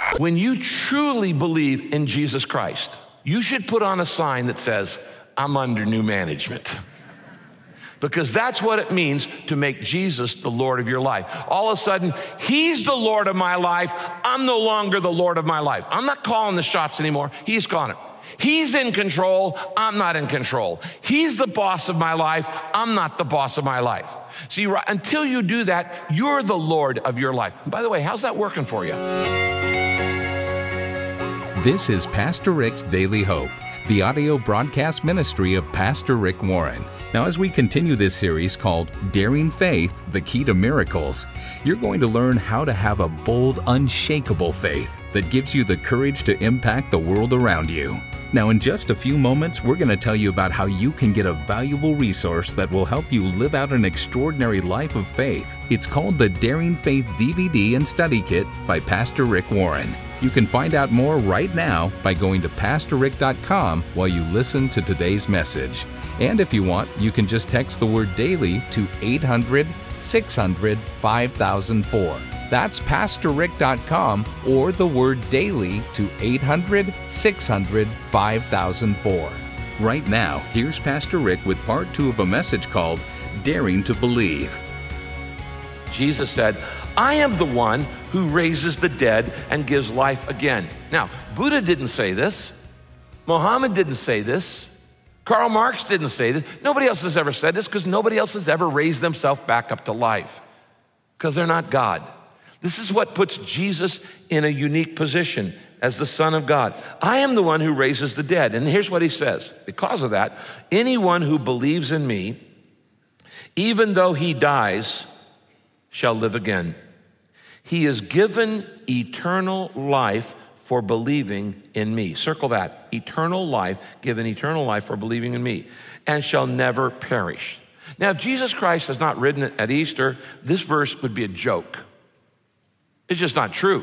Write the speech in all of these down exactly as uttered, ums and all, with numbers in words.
When you truly believe in Jesus Christ, you should put on a sign that says, I'm under new management. Because that's what it means to make Jesus the Lord of your life. All of a sudden, he's the Lord of my life. I'm no longer the Lord of my life. I'm not calling the shots anymore. He's calling it. He's in control. I'm not in control. He's the boss of my life. I'm not the boss of my life. See, right, until you do that, you're the Lord of your life. And by the way, how's that working for you? This is Pastor Rick's Daily Hope, the audio broadcast ministry of Pastor Rick Warren. Now, as we continue this series called Daring Faith, the Key to Miracles, you're going to learn how to have a bold, unshakable faith that gives you the courage to impact the world around you. Now, in just a few moments, we're going to tell you about how you can get a valuable resource that will help you live out an extraordinary life of faith. It's called the Daring Faith D V D and Study Kit by Pastor Rick Warren. You can find out more right now by going to pastor rick dot com while you listen to today's message. And if you want, you can just text the word daily to eight hundred, six hundred, five thousand four. That's pastor rick dot com or the word daily to eight hundred, six hundred, five thousand four. Right now, here's Pastor Rick with part two of a message called Daring to Believe. Jesus said, I am the one who raises the dead and gives life again. Now, Buddha didn't say this. Muhammad didn't say this. Karl Marx didn't say this. Nobody else has ever said this because nobody else has ever raised themselves back up to life because they're not God. This is what puts Jesus in a unique position as the Son of God. I am the one who raises the dead. And here's what he says. Because of that, anyone who believes in me, even though he dies, shall live again. He is given eternal life for believing in me. Circle that. Eternal life, given eternal life for believing in me, and shall never perish. Now, if Jesus Christ has not risen at Easter, this verse would be a joke. It's just not true.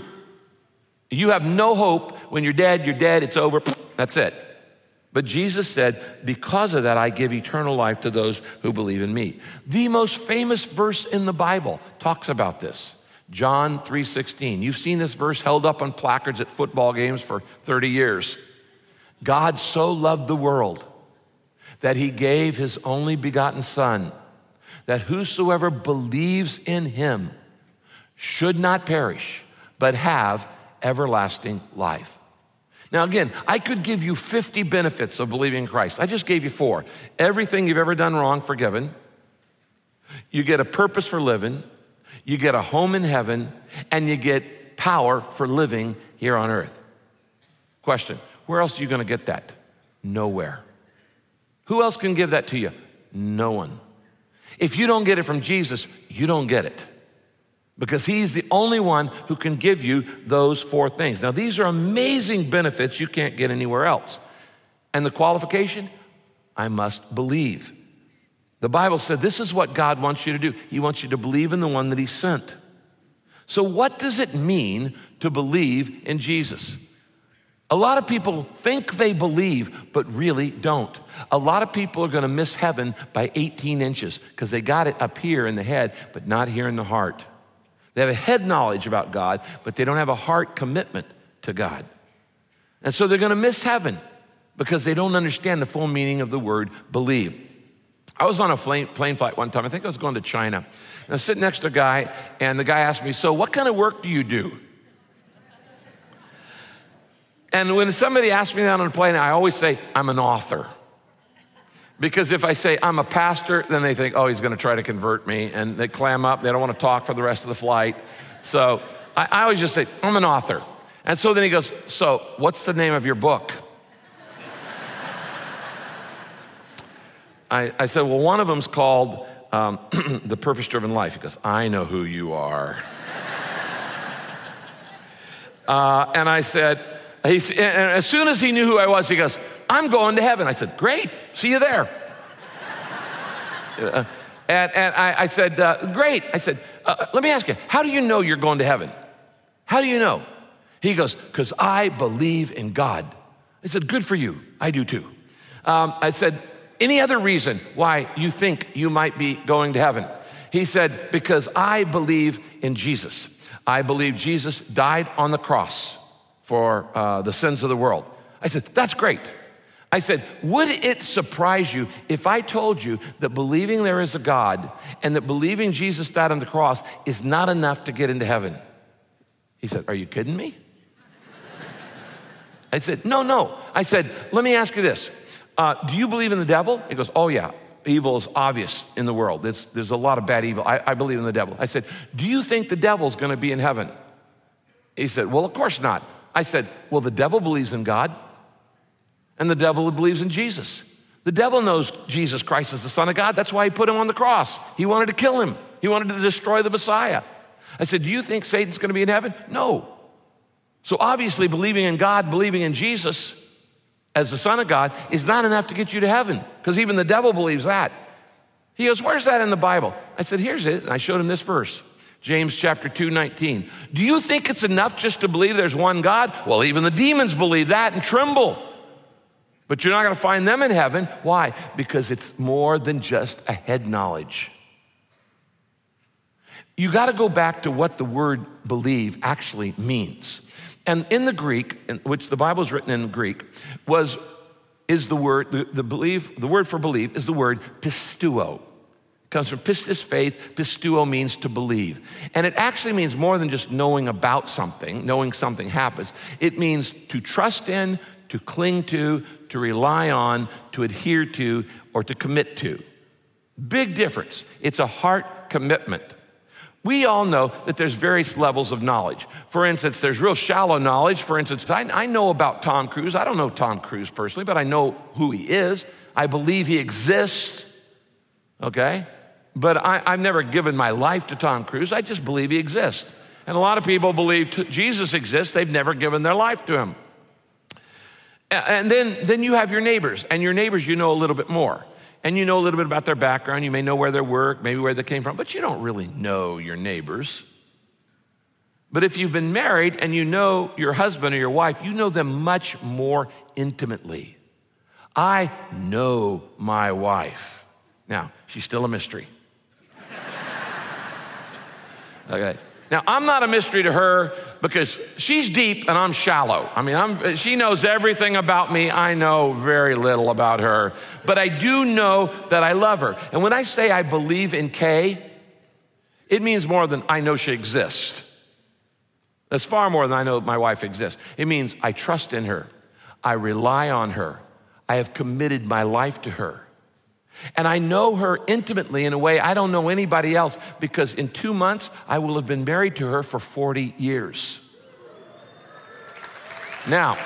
You have no hope. When you're dead, you're dead. It's over. That's it. But Jesus said, because of that, I give eternal life to those who believe in me. The most famous verse in the Bible talks about this. John three sixteen. You've seen this verse held up on placards at football games for thirty years. God so loved the world that he gave his only begotten Son, that whosoever believes in him should not perish, but have everlasting life. Now again, I could give you fifty benefits of believing in Christ. I just gave you four. Everything you've ever done wrong, forgiven. You get a purpose for living. You get a home in heaven. And you get power for living here on earth. Question, where else are you going to get that? Nowhere. Who else can give that to you? No one. If you don't get it from Jesus, you don't get it. Because he's the only one who can give you those four things. Now, these are amazing benefits you can't get anywhere else. And the qualification? I must believe. The Bible said this is what God wants you to do. He wants you to believe in the one that he sent. So what does it mean to believe in Jesus? A lot of people think they believe, but really don't. A lot of people are going to miss heaven by eighteen inches because they got it up here in the head, but not here in the heart. They have a head knowledge about God, but they don't have a heart commitment to God. And so they're going to miss heaven because they don't understand the full meaning of the word believe. I was on a plane, plane flight one time. I think I was going to China. And I was sitting next to a guy, and the guy asked me, so what kind of work do you do? And when somebody asks me that on a plane, I always say, I'm an author. Because if I say I'm a pastor, then they think, oh, he's going to try to convert me. And they clam up. They don't want to talk for the rest of the flight. So I, I always just say, I'm an author. And so then he goes, so what's the name of your book? I, I said, well, one of them's called um, The Purpose-Driven Life. He goes, I know who you are. uh, and I said, he, and as soon as he knew who I was, he goes, I'm going to heaven. I said, great, see you there. uh, and and I, I said, uh, great. I said, uh, let me ask you, how do you know you're going to heaven? How do you know? He goes, because I believe in God. I said, good for you. I do too. Um, I said, any other reason why you think you might be going to heaven? He said, because I believe in Jesus. I believe Jesus died on the cross for uh, the sins of the world. I said, that's great. I said, would it surprise you if I told you that believing there is a God and that believing Jesus died on the cross is not enough to get into heaven? He said, are you kidding me? I said, no, no. I said, let me ask you this. Uh, do you believe in the devil? He goes, oh yeah, evil is obvious in the world. There's, there's a lot of bad evil. I, I believe in the devil. I said, do you think the devil's gonna be in heaven? He said, well, of course not. I said, well, the devil believes in God. And the devil believes in Jesus. The devil knows Jesus Christ is the Son of God. That's why he put him on the cross. He wanted to kill him. He wanted to destroy the Messiah. I said, do you think Satan's going to be in heaven? No. So obviously believing in God, believing in Jesus as the Son of God is not enough to get you to heaven, because even the devil believes that. He goes, where's that in the Bible? I said, here's it. And I showed him this verse, James chapter two, nineteen. Do you think it's enough just to believe there's one God? Well, even the demons believe that and tremble. But you're not going to find them in heaven. Why? Because it's more than just a head knowledge. You got to go back to what the word believe actually means. And in the Greek, which the Bible is written in Greek, was is the word the, the believe the word for believe is the word pisteuo. It comes from pistis, faith. Pisteuo means to believe, and it actually means more than just knowing about something, knowing something happens. It means to trust in, to cling to, to rely on, to adhere to, or to commit to. Big difference. It's a heart commitment. We all know that there's various levels of knowledge. For instance, there's real shallow knowledge. For instance, I, I know about Tom Cruise. I don't know Tom Cruise personally, but I know who he is. I believe he exists, okay? But I, I've never given my life to Tom Cruise. I just believe he exists. And a lot of people believe t- Jesus exists. They've never given their life to him. And then, then you have your neighbors, and your neighbors you know a little bit more. And you know a little bit about their background. You may know where they work, maybe where they came from, but you don't really know your neighbors. But if you've been married and you know your husband or your wife, you know them much more intimately. I know my wife. Now, she's still a mystery. Okay. Now, I'm not a mystery to her because she's deep and I'm shallow. I mean, I'm, she knows everything about me. I know very little about her. But I do know that I love her. And when I say I believe in Kay, it means more than I know she exists. That's far more than I know my wife exists. It means I trust in her. I rely on her. I have committed my life to her. And I know her intimately in a way I don't know anybody else, because in two months, I will have been married to her for forty years. Now,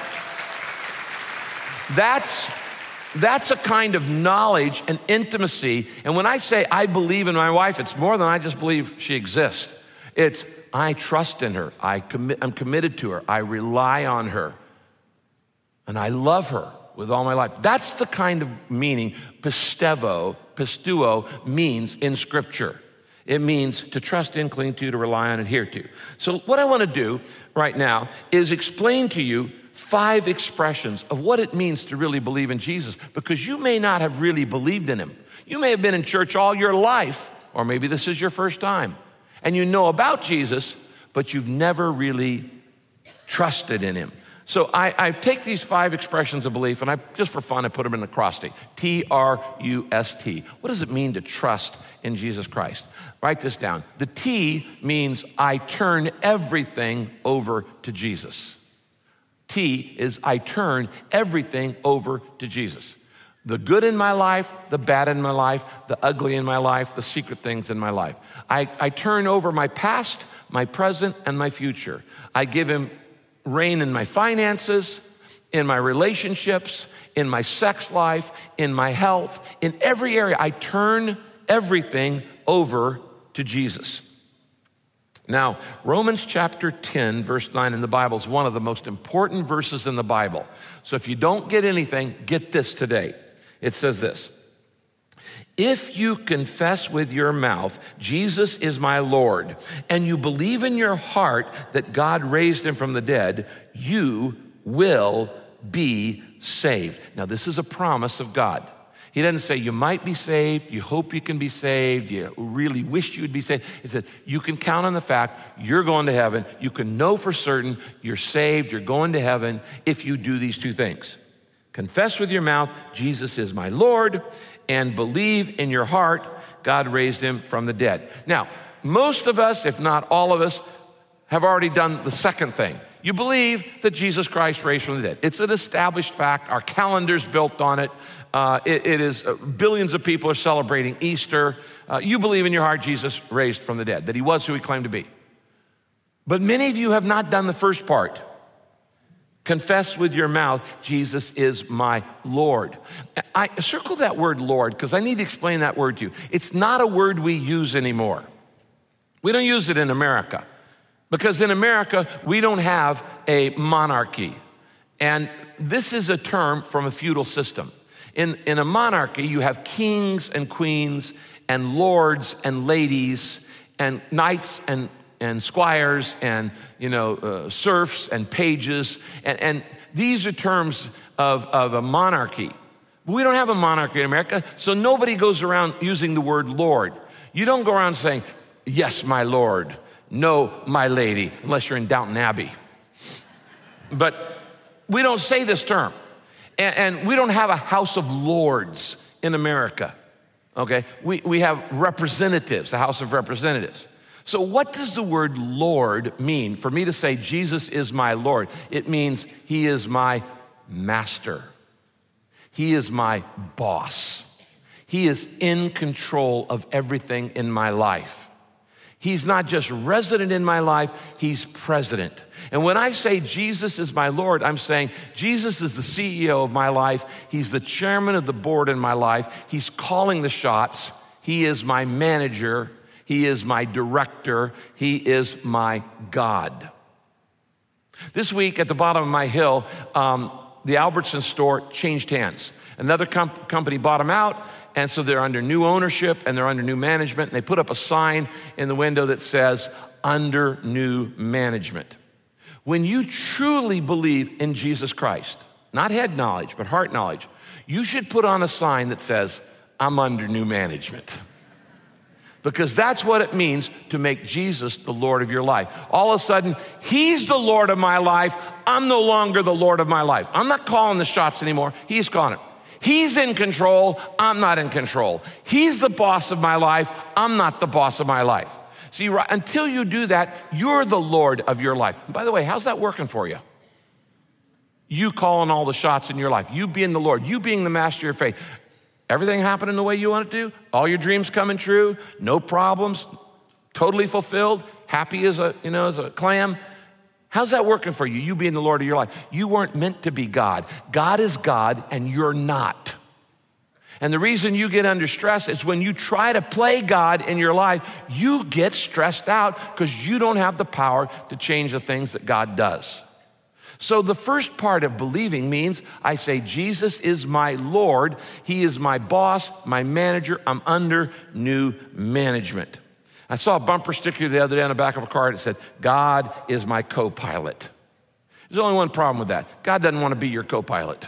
that's, that's a kind of knowledge and intimacy. And when I say I believe in my wife, it's more than I just believe she exists. It's I trust in her. I commit, I'm committed to her. I rely on her. And I love her with all my life. That's the kind of meaning pistevo, pisteuo means in Scripture. It means to trust in, cling to, to rely on, adhere to. So what I want to do right now is explain to you five expressions of what it means to really believe in Jesus, because you may not have really believed in him. You may have been in church all your life, or maybe this is your first time, and you know about Jesus, but you've never really trusted in him. So I, I take these five expressions of belief, and I just for fun, I put them in acrostic. T R U S T. What does it mean to trust in Jesus Christ? Write this down. The T means I turn everything over to Jesus. T is I turn everything over to Jesus. The good in my life, the bad in my life, the ugly in my life, the secret things in my life. I, I turn over my past, my present, and my future. I give him reign in my finances, in my relationships, in my sex life, in my health, in every area. I turn everything over to Jesus. Now, Romans chapter ten, verse nine in the Bible is one of the most important verses in the Bible. So if you don't get anything, get this today. It says this: if you confess with your mouth, Jesus is my Lord, and you believe in your heart that God raised him from the dead, you will be saved. Now, this is a promise of God. He doesn't say you might be saved, you hope you can be saved, you really wish you would be saved. He said you can count on the fact you're going to heaven. You can know for certain you're saved, you're going to heaven if you do these two things. Confess with your mouth, Jesus is my Lord, and believe in your heart, God raised him from the dead. Now, most of us, if not all of us, have already done the second thing. You believe that Jesus Christ raised from the dead. It's an established fact. Our calendar's built on it. Uh, it, it is, uh, billions of people are celebrating Easter. Uh, you believe in your heart Jesus raised from the dead, that he was who he claimed to be. But many of you have not done the first part. Confess with your mouth, Jesus is my Lord. I circle that word Lord because I need to explain that word to you. It's not a word we use anymore. We don't use it in America. Because in America, we don't have a monarchy. And this is a term from a feudal system. In, in a monarchy, you have kings and queens and lords and ladies and knights and, and squires and, you know, uh, serfs and pages. And, and these are terms of, of a monarchy. But we don't have a monarchy in America, so nobody goes around using the word Lord. You don't go around saying, yes, my Lord. No, my lady, unless you're in Downton Abbey. But we don't say this term. And, and we don't have a House of Lords in America, okay? We, we have representatives, the House of Representatives. So what does the word Lord mean? For me to say Jesus is my Lord, it means he is my master. He is my boss. He is in control of everything in my life. He's not just resident in my life, he's president. And when I say Jesus is my Lord, I'm saying Jesus is the C E O of my life. He's the chairman of the board in my life. He's calling the shots. He is my manager. He is my director. He is my God. This week at the bottom of my hill, um, the Albertson store changed hands. Another comp- company bought them out, and so they're under new ownership and they're under new management. And they put up a sign in the window that says, under new management. When you truly believe in Jesus Christ, not head knowledge, but heart knowledge, you should put on a sign that says, I'm under new management. Because that's what it means to make Jesus the Lord of your life. All of a sudden, he's the Lord of my life. I'm no longer the Lord of my life. I'm not calling the shots anymore. He's calling it. He's in control. I'm not in control. He's the boss of my life. I'm not the boss of my life. See, until you do that, you're the Lord of your life. And by the way, how's that working for you? You calling all the shots in your life. You being the Lord. You being the master of your faith. Everything happening the way you want it to? All your dreams coming true? No problems? Totally fulfilled? Happy as a, you know, as a clam? How's that working for you? You being the Lord of your life. You weren't meant to be God. God is God and you're not. And the reason you get under stress is when you try to play God in your life, you get stressed out because you don't have the power to change the things that God does. So the first part of believing means I say, Jesus is my Lord. He is my boss, my manager. I'm under new management. I saw a bumper sticker the other day on the back of a car that said, God is my co-pilot. There's only one problem with that. God doesn't want to be your co-pilot.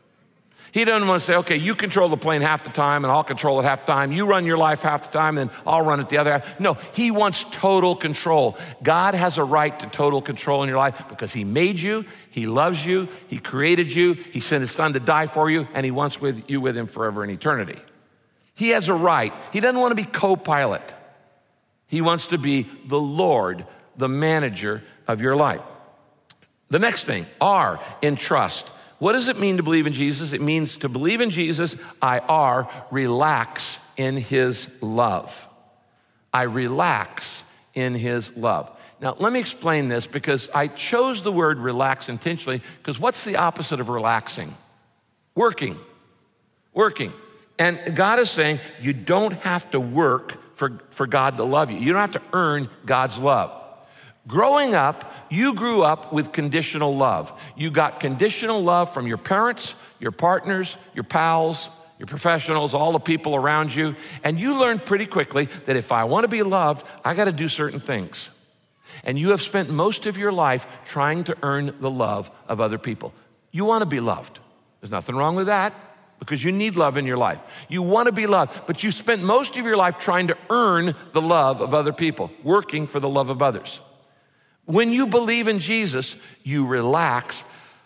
He doesn't want to say, okay, you control the plane half the time and I'll control it half the time. You run your life half the time and I'll run it the other half. No, he wants total control. God has a right to total control in your life because he made you, he loves you, he created you, he sent his son to die for you, and he wants with you with him forever in eternity. He has a right. He doesn't want to be co-pilot. He wants to be the Lord, the manager of your life. The next thing, R, in trust. What does it mean to believe in Jesus? It means to believe in Jesus, I R, relax in his love. I relax in his love. Now, let me explain this because I chose the word relax intentionally because what's the opposite of relaxing? Working. Working. And God is saying you don't have to work for, for God to love you. You don't have to earn God's love. Growing up, you grew up with conditional love. You got conditional love from your parents, your partners, your pals, your professionals, all the people around you. And you learned pretty quickly that if I want to be loved, I got to do certain things. And you have spent most of your life trying to earn the love of other people. You want to be loved. There's nothing wrong with that. because you need love in your life. You want to be loved, but you spent most of your life trying to earn the love of other people, working for the love of others. When you believe in Jesus, you relax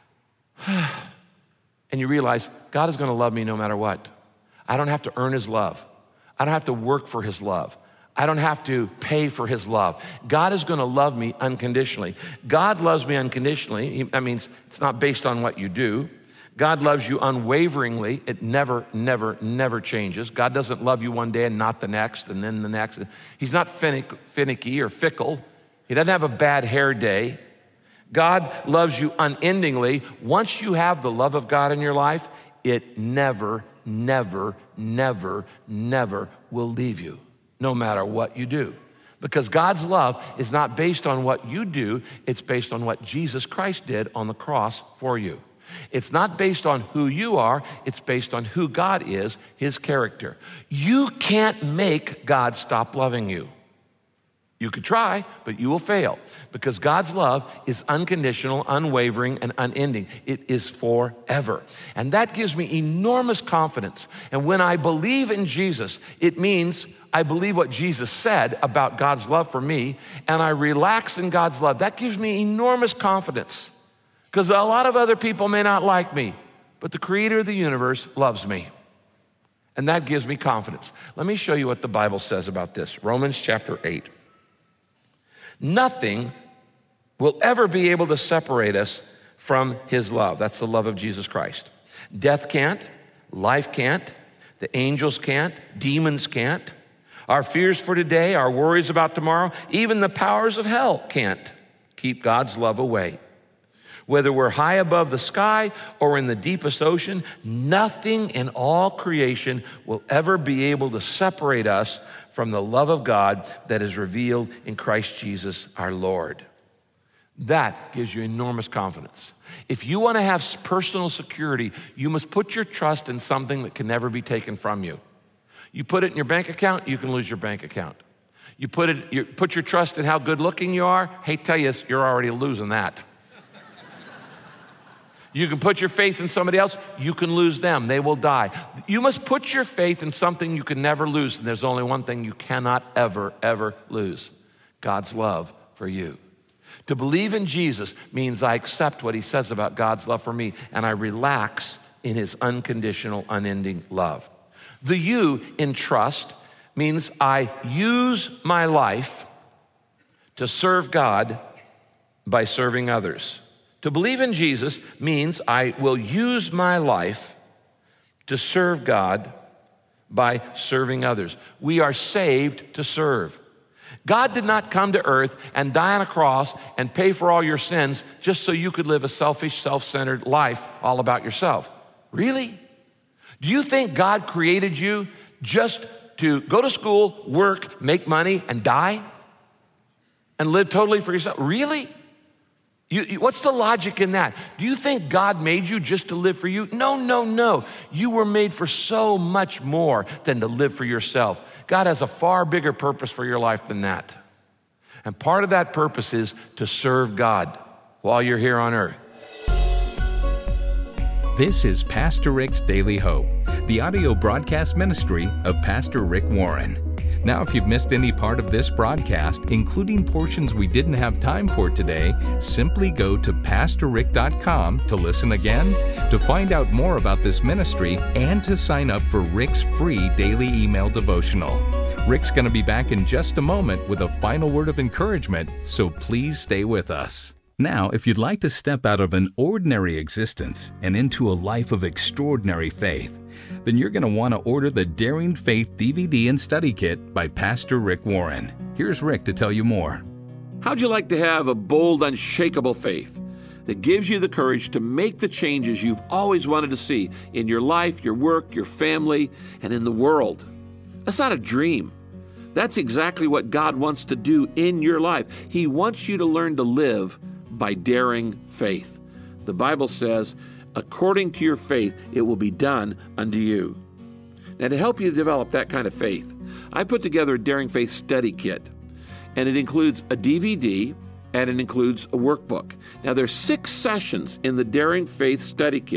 and you realize God is going to love me no matter what. I don't have to earn his love. I don't have to work for his love. I don't have to pay for his love. God is going to love me unconditionally. God loves me unconditionally. That means it's not based on what you do. God loves you unwaveringly. It never, never, never changes. God doesn't love you one day and not the next and then the next. He's not finicky or fickle. He doesn't have a bad hair day. God loves you unendingly. Once you have the love of God in your life, it never, never, never, never will leave you, no matter what you do. Because God's love is not based on what you do, it's based on what Jesus Christ did on the cross for you. It's not based on who you are, it's based on who God is, his character. You can't make God stop loving you. You could try, but you will fail because God's love is unconditional, unwavering, and unending. It is forever. And that gives me enormous confidence. And when I believe in Jesus, it means I believe what Jesus said about God's love for me, and I relax in God's love. That gives me enormous confidence. Because a lot of other people may not like me, but the creator of the universe loves me. And that gives me confidence. Let me show you what the Bible says about this. Romans chapter eight. Nothing will ever be able to separate us from his love. That's the love of Jesus Christ. Death can't, life can't, the angels can't, demons can't. Our fears for today, our worries about tomorrow, even the powers of hell can't keep God's love away. Whether we're high above the sky or in the deepest ocean, nothing in all creation will ever be able to separate us from the love of God that is revealed in Christ Jesus our Lord. That gives you enormous confidence. If you want to have personal security, you must put your trust in something that can never be taken from you. You put it in your bank account, you can lose your bank account. You put it, you put your trust in how good looking you are, hey, tell you, you're already losing that. You can put your faith in somebody else, you can lose them, they will die. You must put your faith in something you can never lose, and there's only one thing you cannot ever, ever lose: God's love for you. To believe in Jesus means I accept what he says about God's love for me, and I relax in his unconditional, unending love. The U in trust means I use my life to serve God by serving others. To believe in Jesus means I will use my life to serve God by serving others. We are saved to serve. God did not come to earth and die on a cross and pay for all your sins just so you could live a selfish, self-centered life all about yourself. Really? Do you think God created you just to go to school, work, make money, and die? And live totally for yourself? Really? You, you, what's the logic in that? Do you think God made you just to live for you? No, no, no. You were made for so much more than to live for yourself. God has a far bigger purpose for your life than that. And part of that purpose is to serve God while you're here on earth. This is Pastor Rick's Daily Hope, the audio broadcast ministry of Pastor Rick Warren. Now, if you've missed any part of this broadcast, including portions we didn't have time for today, simply go to pastor rick dot com to listen again, to find out more about this ministry, and to sign up for Rick's free daily email devotional. Rick's going to be back in just a moment with a final word of encouragement, so please stay with us. Now, if you'd like to step out of an ordinary existence and into a life of extraordinary faith, then you're going to want to order the Daring Faith D V D and Study Kit by Pastor Rick Warren. Here's Rick to tell you more. How'd you like to have a bold, unshakable faith that gives you the courage to make the changes you've always wanted to see in your life, your work, your family, and in the world? That's not a dream. That's exactly what God wants to do in your life. He wants you to learn to live by daring faith. The Bible says, according to your faith, it will be done unto you. Now, to help you develop that kind of faith, I put together a Daring Faith Study Kit, and it includes a D V D, and it includes a workbook. Now, there's six sessions in the Daring Faith Study Kit.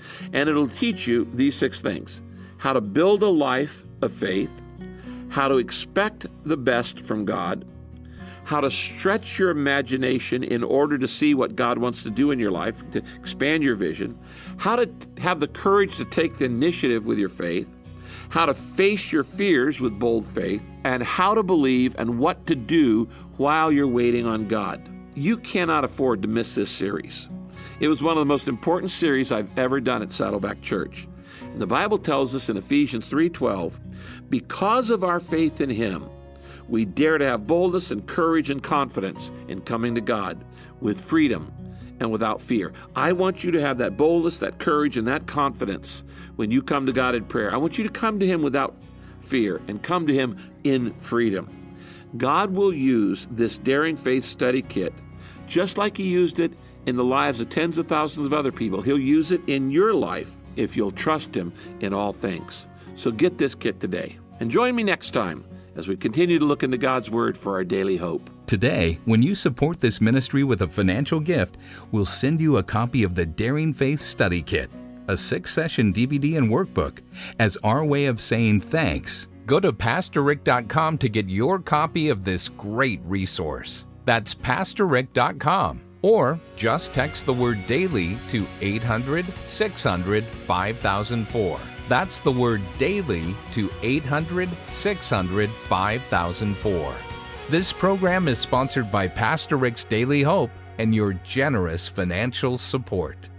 And it'll teach you these six things: how to build a life of faith, how to expect the best from God, how to stretch your imagination in order to see what God wants to do in your life, to expand your vision, how to have the courage to take the initiative with your faith, how to face your fears with bold faith, and how to believe and what to do while you're waiting on God. You cannot afford to miss this series. It was one of the most important series I've ever done at Saddleback Church. And the Bible tells us in Ephesians three twelve, because of our faith in Him, we dare to have boldness and courage and confidence in coming to God with freedom and without fear. I want you to have that boldness, that courage, and that confidence when you come to God in prayer. I want you to come to Him without fear and come to Him in freedom. God will use this Daring Faith study kit just like He used it in the lives of tens of thousands of other people. He'll use it in your life if you'll trust Him in all things. So get this kit today. And join me next time as we continue to look into God's Word for our daily hope. Today, when you support this ministry with a financial gift, we'll send you a copy of the Daring Faith Study Kit, a six-session D V D and workbook, as our way of saying thanks. Go to pastor rick dot com to get your copy of this great resource. That's pastor rick dot com. Or just text the word DAILY to eight hundred, six hundred, five thousand four. That's the word DAILY to eight hundred, six hundred, five thousand four. This program is sponsored by Pastor Rick's Daily Hope and your generous financial support.